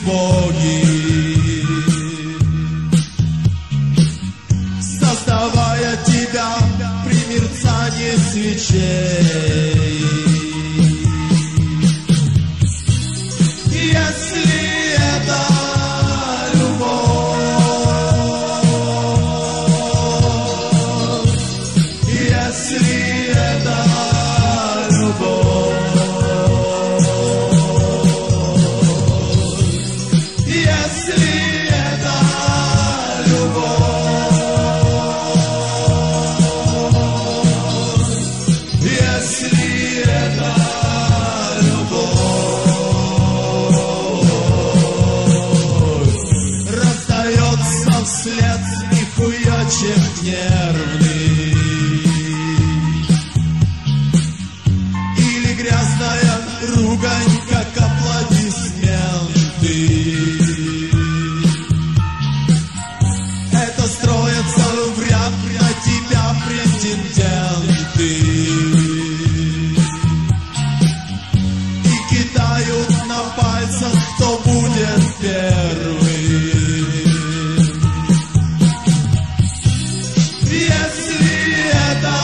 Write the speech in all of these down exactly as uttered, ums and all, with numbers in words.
боги, создавая тебя при мерцании свечей. Если это любовь, если это любовь, если это любовь, если это любовь, раздается вслед смехуёчек нервный или грязная ругань, как аплодисменты. Это строятся в ряд на тебя претенденты и кидают на пальцах, кто будет первый. Если это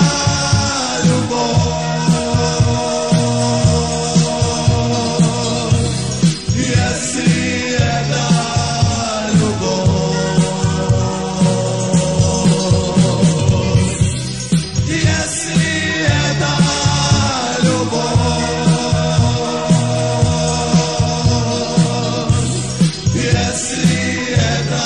любовь, если это любовь, если это любовь, если это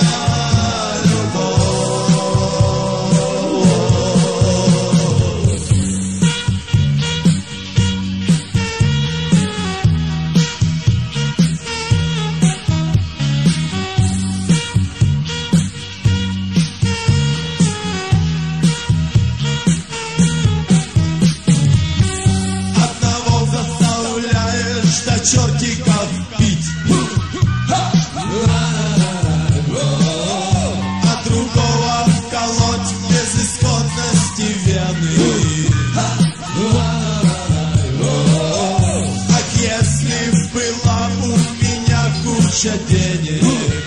одного заставляешь до чертиков пить, а другого вколоть без исходности вены. Ах, если была у меня куча денег,